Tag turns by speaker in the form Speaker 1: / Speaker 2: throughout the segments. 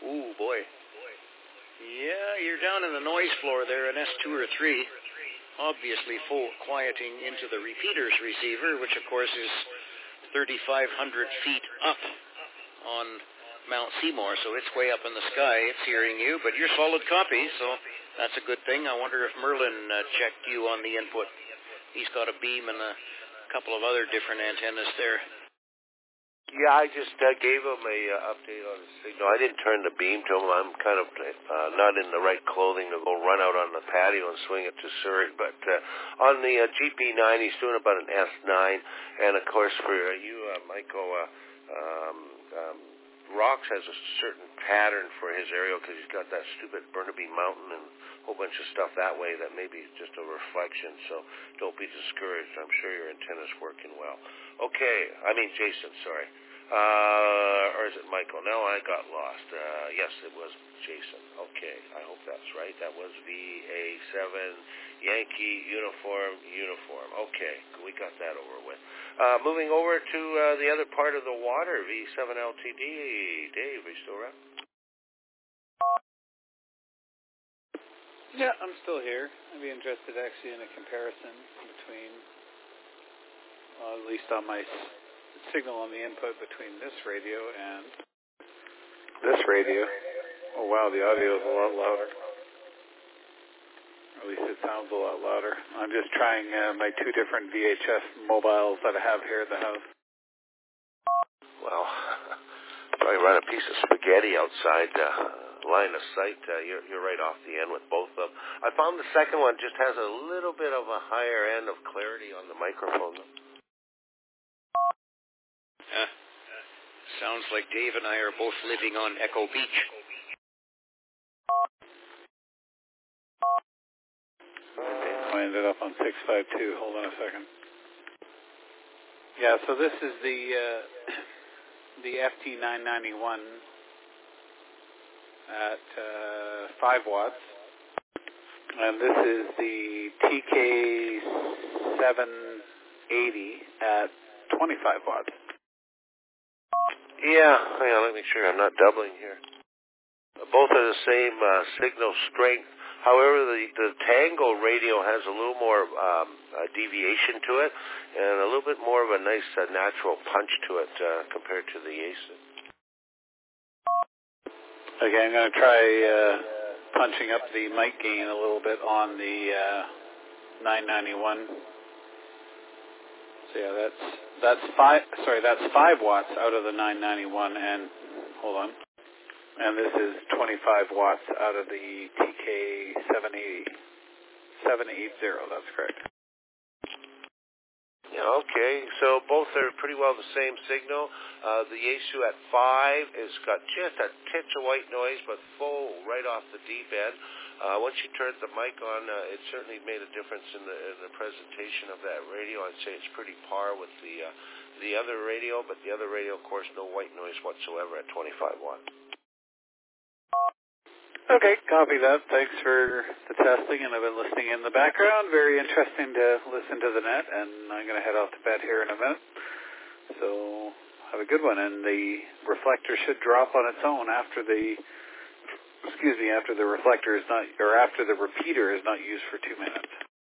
Speaker 1: Ooh, boy. Yeah, you're down in the noise floor there in S2 or 3. Obviously quieting into the repeater's receiver, which of course is 3,500 feet up on Mount Seymour, so it's way up in the sky. It's hearing you, but you're solid copy, so that's a good thing. I wonder if Merlin checked you on the input. He's got a beam and a couple of other different antennas there.
Speaker 2: Yeah, I just gave him a update on the signal. I didn't turn the beam to him. I'm kind of not in the right clothing to go run out on the patio and swing it to Surrey. But on the GP9, he's doing about an S9. And, of course, for you, Michael, Rocks has a certain pattern for his aerial because he's got that stupid Burnaby Mountain and a whole bunch of stuff that way that may be just a reflection. So don't be discouraged. I'm sure your antenna's working well. Okay, Jason, sorry. Or is it Michael? No, I got lost. Yes, it was Jason. Okay, I hope that's right. That was VA7 Yankee Uniform. Okay, we got that over with. Moving over to the other part of the water, V7 LTD. Dave, are you still around?
Speaker 3: Yeah, I'm still here. I'd be interested actually in a comparison between, at least on my signal on the input between this radio and this radio. Oh wow, the audio is a lot louder. Or at least it sounds a lot louder. I'm just trying my two different VHF mobiles that I have here at the house.
Speaker 2: Well, probably run a piece of spaghetti outside line of sight. You're right off the end with both of them. I found the second one just has a little bit of a higher end of clarity on the microphone.
Speaker 1: Sounds like Dave and I are both living on Echo Beach.
Speaker 3: I ended up on 652. Hold on a second. Yeah, so this is the FT991 at 5 watts. And this is the TK780 at 25 watts.
Speaker 2: Yeah, hang on, let me make sure I'm not doubling here. Both are the same signal strength. However, the Tango radio has a little more deviation to it and a little bit more of a nice natural punch to it compared to the ASIC.
Speaker 3: Okay, I'm going to try punching up the mic gain a little bit on the 991. So yeah, that's 5 watts out of the 991, and hold on. And this is 25 watts out of the TK780. 780, that's correct.
Speaker 2: Yeah, okay, so both are pretty well the same signal. The Yaesu at 5 has got just a titch of white noise, but full right off the deep end. Once you turned the mic on, it certainly made a difference in the presentation of that radio. I'd say it's pretty par with the other radio, but the other radio, of course, no white noise whatsoever at 25 watts.
Speaker 3: Okay, copy that. Thanks for the testing, and I've been listening in the background. Very interesting to listen to the net, and I'm going to head off to bed here in a minute. So have a good one, and the reflector should drop on its own after the reflector is not, or after the repeater is not used for 2 minutes.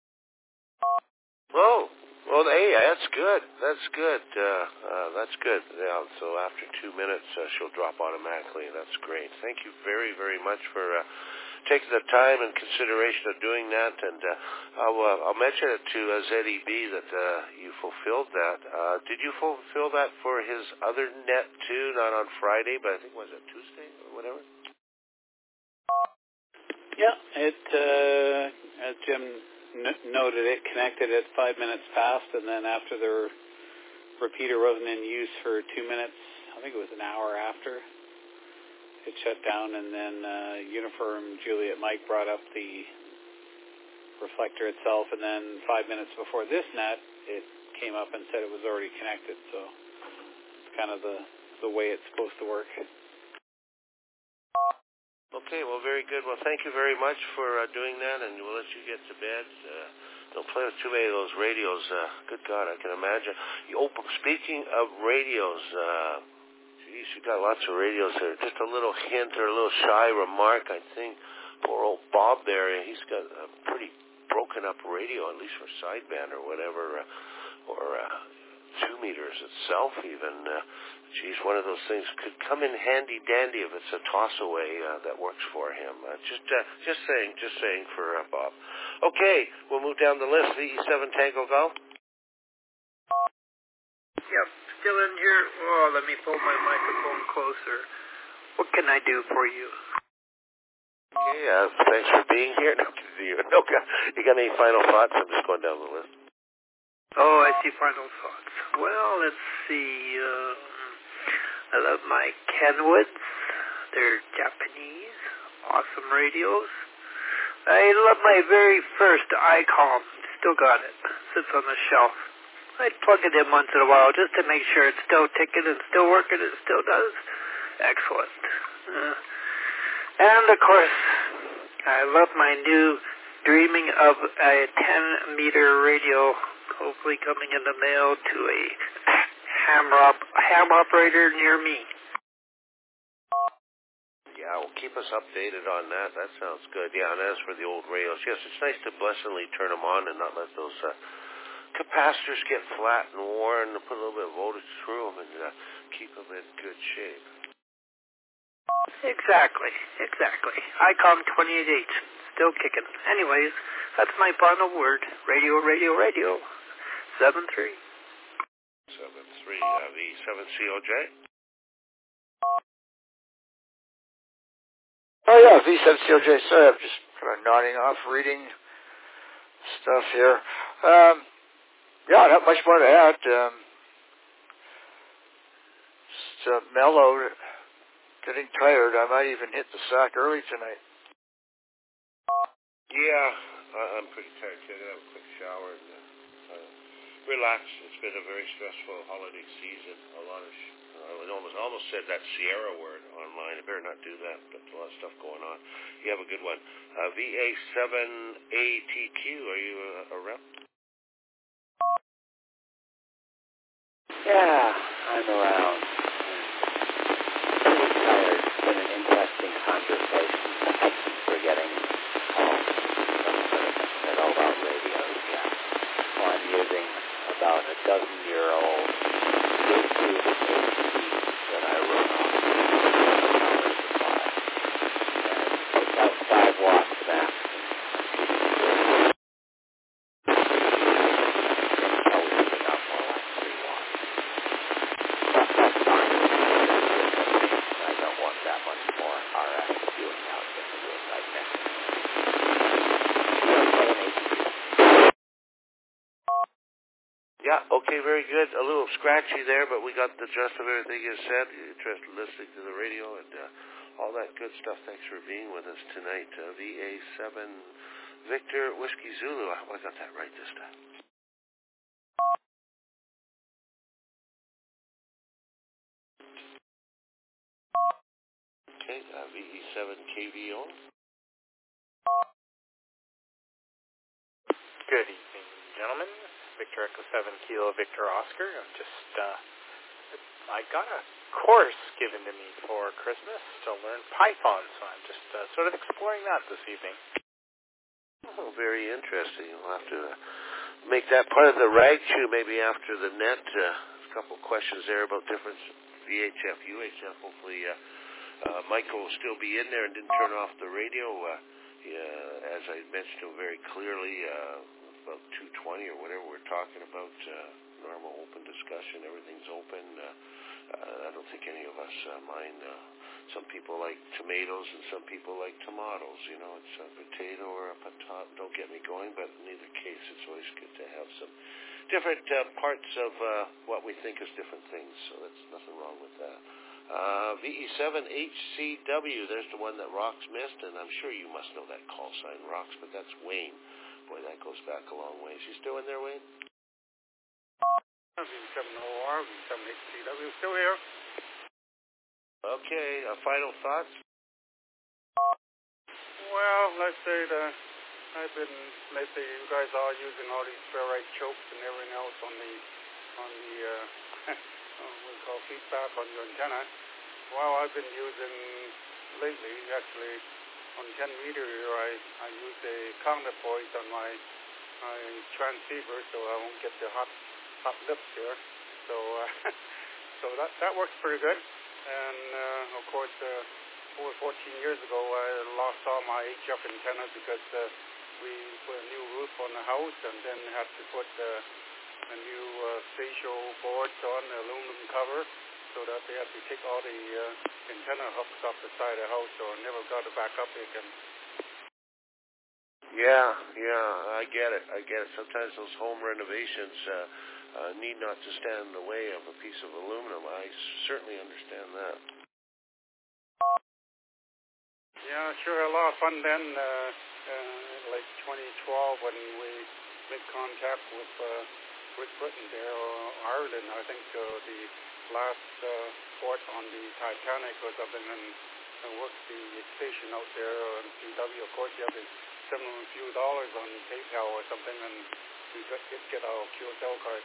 Speaker 2: Well, hey, that's good. That's good. Yeah, so after 2 minutes, she'll drop automatically. That's great. Thank you very, very much for taking the time and consideration of doing that. And I'll mention it to ZEB that you fulfilled that. Did you fulfill that for his other net too? Not on Friday, but I think was it Tuesday or whatever.
Speaker 3: Yeah, it as Jim noted, it connected at 5 minutes past, and then after the repeater wasn't in use for 2 minutes, I think it was an hour after, it shut down, and then Uniform Juliet Mike brought up the reflector itself, and then 5 minutes before this net, it came up and said it was already connected, so it's kind of the way it's supposed to work.
Speaker 2: Okay, well, very good. Well, thank you very much for doing that, and we'll let you get to bed. Don't play with too many of those radios. Good God, I can imagine. Speaking of radios, geez, you got lots of radios there. Just a little hint or a little shy remark, I think. Poor old Bob there, he's got a pretty broken up radio, at least for sideband or whatever, or 2 meters itself even. Geez, one of those things could come in handy dandy if it's a toss away that works for him. Just saying for Bob. Okay, we'll move down the list. VE7 Tango Golf.
Speaker 4: Yep, still in here. Oh, let me pull my microphone closer. What can I do for you?
Speaker 2: Okay, thanks for being here. You got any final thoughts? I'm just going down the list.
Speaker 4: Oh, I see final thoughts. Well, let's see. I love my Kenwoods. They're Japanese. Awesome radios. I love my very first ICOM. Still got it. Sits on the shelf. I'd plug it in once in a while just to make sure it's still ticking and still working. It still does. Excellent. And, of course, I love my new Dreaming of a 10-meter radio, hopefully coming in the mail to a ham operator near me.
Speaker 2: Yeah, well, keep us updated on that. That sounds good. Yeah, and as for the old radios, yes, it's nice to blessedly turn them on and not let those capacitors get flat and worn, and put a little bit of voltage through them and keep them in good shape.
Speaker 4: Exactly. ICOM 28H, still kicking. Anyways, that's my final word. Radio. 7-3.
Speaker 2: 7-3, V7COJ.
Speaker 5: Oh, yeah, V7COJ. Sorry, I'm just kind of nodding off, reading stuff here. Yeah, not much more to add. Just mellow, getting tired. I might even hit the sack early tonight.
Speaker 2: Yeah, I'm pretty tired too. I'm going to have a quick shower and relax. It's been a very stressful holiday season. A lot of, I almost said that Sierra word online. I better not do that, but a lot of stuff going on. You have a good one. VA7ATQ, are you a rep?
Speaker 6: Yeah, I'm around. Pretty tired. It's been an interesting conversation. I keep forgetting all about radios. Yeah. So I'm using about a dozen-year-old Bluetooth HD that I run off power supply. And it's got 5 watts max.
Speaker 2: Yeah, okay, very good. A little scratchy there, but we got the gist of everything you said. You're interested in listening to the radio and all that good stuff. Thanks for being with us tonight. VA7 Victor Whiskey Zulu. I hope I got that right this time. Okay, VE7 KVO.
Speaker 7: Good evening, gentlemen. Victor Echo 7 Kilo Victor Oscar. I got a course given to me for Christmas to learn Python, so I'm just sort of exploring that this evening.
Speaker 2: Oh, very interesting. We'll have to make that part of the rag chew maybe after the net. A couple questions there about difference VHF, UHF. Hopefully Michael will still be in there and didn't turn off the radio. As I mentioned to him very clearly, about 220 or whatever we're talking about, normal open discussion, everything's open. I don't think any of us mind. Some people like tomatoes and some people like tomatoes. You know, it's a potato or a patat. Don't get me going, but in either case, it's always good to have some different parts of what we think is different things. So that's nothing wrong with that. VE7HCW, there's the one that Rox missed, and I'm sure you must know that call sign, Rox, but that's Wayne. Boy, that goes back a long way. Is he still in there, Wayne?
Speaker 7: V7OR, V7HCW, still here.
Speaker 2: Okay, final thoughts?
Speaker 7: Well, let's say that lately you guys are using all these ferrite chokes and everything else on the what we call feedback on your antenna.
Speaker 8: well, I've been using lately, actually, on 10 meter here, I use a counterpoise on my transceiver so I won't get the hot lips here. So so that works pretty good. And of course, over 14 years ago, I lost all my HF antennas because we put a new roof on the house and then had to put a new spatial boards on the aluminum cover, so that they had to take all the antenna hooks off the side of the house, so I never got it back up again.
Speaker 2: Yeah, I get it. Sometimes those home renovations need not to stand in the way of a piece of aluminum. I certainly understand that.
Speaker 8: Yeah, sure, a lot of fun then, like 2012 when we made contact with Great Britain there, or Ireland. I think the last port on the Titanic or something, and worked the station out there on CW. Of course, you have to send them a few dollars on PayPal or something, and we get our QSL card.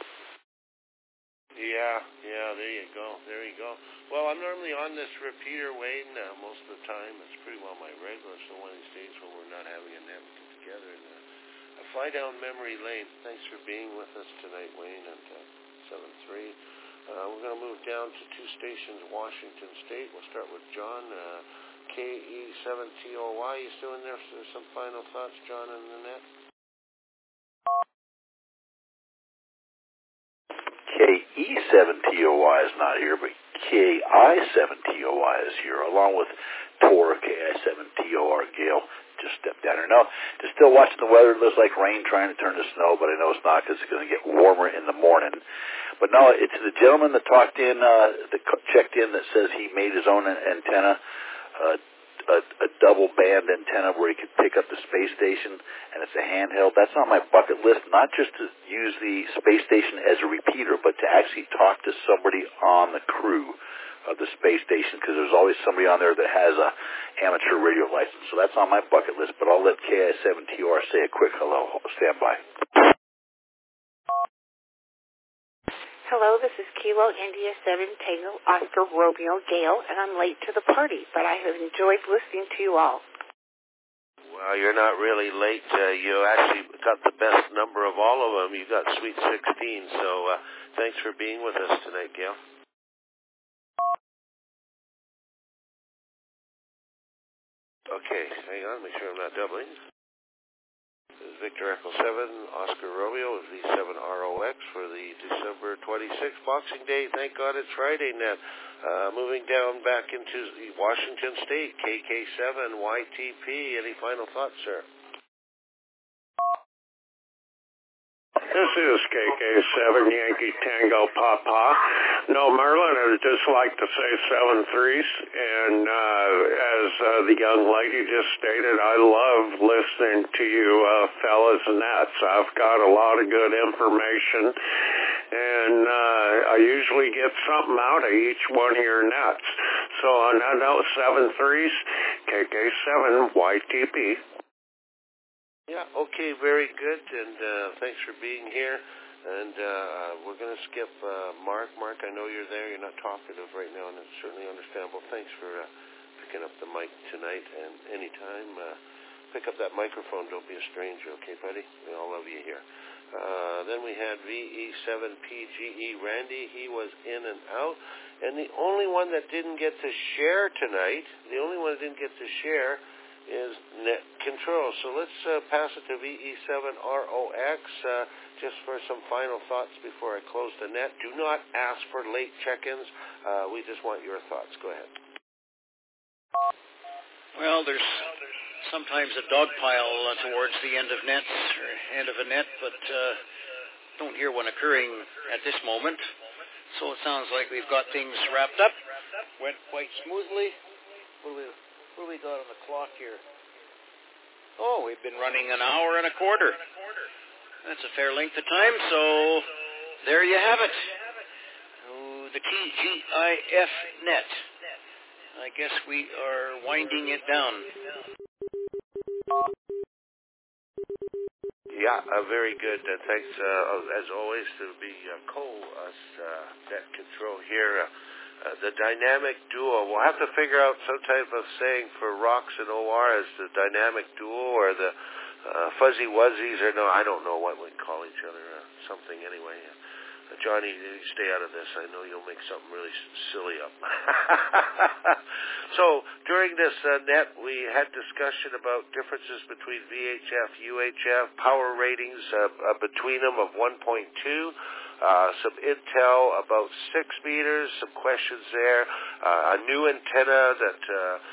Speaker 2: Yeah, there you go. Well, I'm normally on this repeater, Wayne, most of the time. It's pretty well my regular, so one of these days when we're not having a net, we get together and fly down memory lane. Thanks for being with us tonight, Wayne, and 7-3. We're going to move down to two stations, Washington State. We'll start with John, KE7TOY. You still in there for some final thoughts, John, and Nanette?
Speaker 9: KE7TOY is not here, but KI7TOY is here, along with Tor, KI7TOR. Gail just stepped down here. No, just still watching the weather. It looks like rain trying to turn to snow, but I know it's not because it's going to get warmer in the morning. But no, it's the gentleman that talked in, that checked in, that says he made his own antenna, a double band antenna where he could pick up the space station, and it's a handheld. That's on my bucket list, not just to use the space station as a repeater, but to actually talk to somebody on the crew of the space station, because there's always somebody on there that has a amateur radio license. So that's on my bucket list, but I'll let KI7TR say a quick hello. Stand by.
Speaker 10: Hello, this is Kilo India 7 Tango Oscar Romeo Gale, and I'm late to the party, but I have enjoyed listening to you all.
Speaker 2: Well, you're not really late. You actually got the best number of all of them. You got Sweet 16, so thanks for being with us tonight, Gail. Okay, hang on, make sure I'm not doubling. This is Victor Echo 7, Oscar Romeo with V7ROX for the December 26th Boxing Day. Thank God it's Friday now. Moving down back into Washington State, KK7, YTP. Any final thoughts, sir?
Speaker 11: This is KK7 Yankee Tango Papa. No, Merlin, I would just like to say 7-3s. And as the young lady just stated, I love listening to you fellas nets. I've got a lot of good information. And I usually get something out of each one of your nets. So on that note, 7-3s, KK7 YTP.
Speaker 2: Yeah, okay, very good, and thanks for being here. And we're going to skip Mark. Mark, I know you're there. You're not talkative right now, and it's certainly understandable. Thanks for picking up the mic tonight, and anytime, pick up that microphone. Don't be a stranger, okay, buddy? We all love you here. Then we had VE7PGE Randy. He was in and out. And the only one that didn't get to share tonight, is net control. So let's pass it to VE7ROX just for some final thoughts before I close the net. Do not ask for late check-ins. We just want your thoughts. Go ahead.
Speaker 1: Well, there's sometimes a dog pile towards the end of nets or end of a net, but don't hear one occurring at this moment. So it sounds like we've got things wrapped up. Went quite smoothly. What do we got on the clock here? Oh, we've been running an hour and a quarter. That's a fair length of time, so there you have it. Oh, the TGIF net. I guess we are winding it down.
Speaker 2: Yeah, very good. Thanks, as always, to be net control here. The dynamic duo. We'll have to figure out some type of saying for Rox and OR as the dynamic duo or the fuzzy wuzzies, or no, I don't know what we call each other. Something anyway. Johnny, you stay out of this. I know you'll make something really silly up. So during this net, we had discussion about differences between VHF, UHF, power ratings between them of 1.2. Some intel about 6 meters, some questions there, a new antenna that